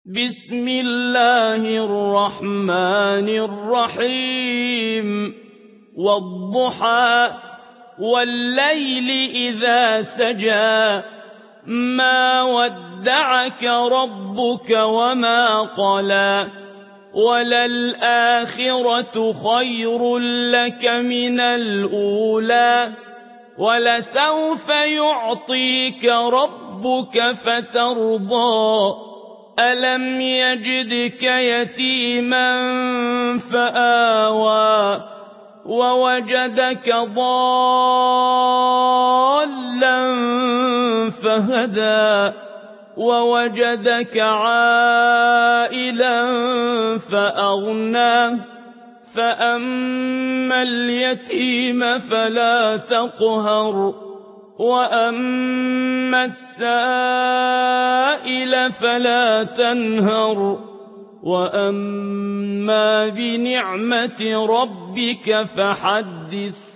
بسم الله الرحمن الرحيم والضحى والليل إذا سجى ما ودعك ربك وما قلى وللآخرة خير لك من الأولى ولسوف يعطيك ربك فترضى ألم يجدك يتيما فآوى ووجدك ضالا فهدى ووجدك عائلا فأغنى فأما اليتيم فلا تقهر وأما السائل فلا تنهر وأما بنعمة ربك فحدث